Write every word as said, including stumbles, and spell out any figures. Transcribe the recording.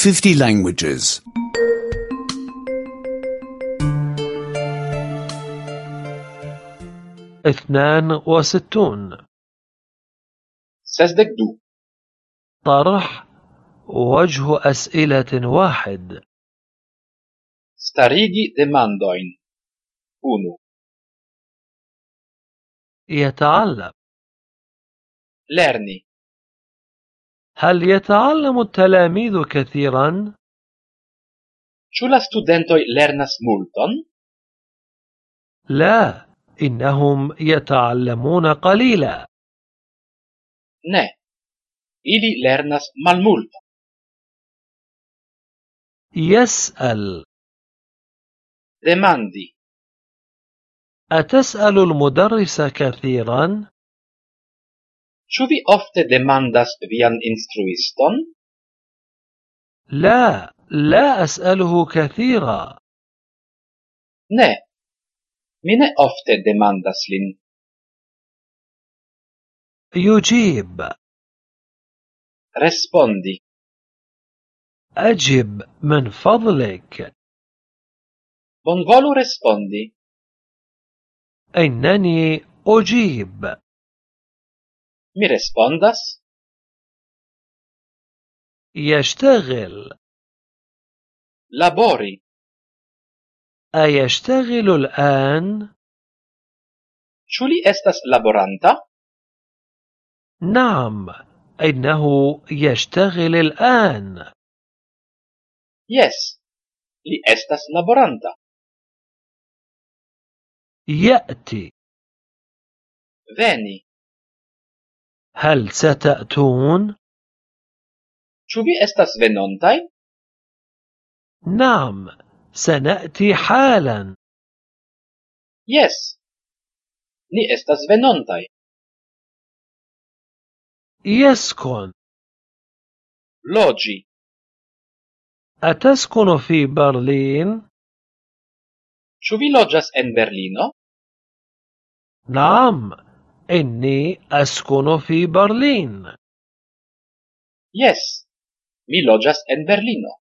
fifty languages. اثنان وستون. Sesdek du. طرح وجه أسئلة واحد. Starigi demandojn. Unu. يتعلم. Lerni. هل يتعلم التلاميذ كثيرا؟ Ĉu la studentoj lernas multon? لا، إنهم يتعلمون قليلا. Ne. Ili lernas malmulton. يسأل. Demandi. أتسأل المدرس كثيرا؟ Ĉu vi ofte demandas vian instruiston? لا، لا أسأله كثيرا. Ne. Mi ne ofte demandas lin. يجيب. Respondi. أجب من فضلك. Bonvolu respondi. إنني أجيب. Mi respondas. يشتغل. Labori. أيشتغل الآن؟ Ĉu li estas laboranta? نعم، إنه يشتغل الآن. Yes. Li estas laboranta. يأتي. Veni. هل ستأتون؟ Ĉu vi estas venontaj? نعم، سنأتي حالا. Yes. Ni estas venontaj. يسكن. Loĝi. أتسكن في برلين؟ Ĉu vi loĝas en Berlino? نعم، إني أسكن في برلين. Yes. Mi loĝas en Berlino.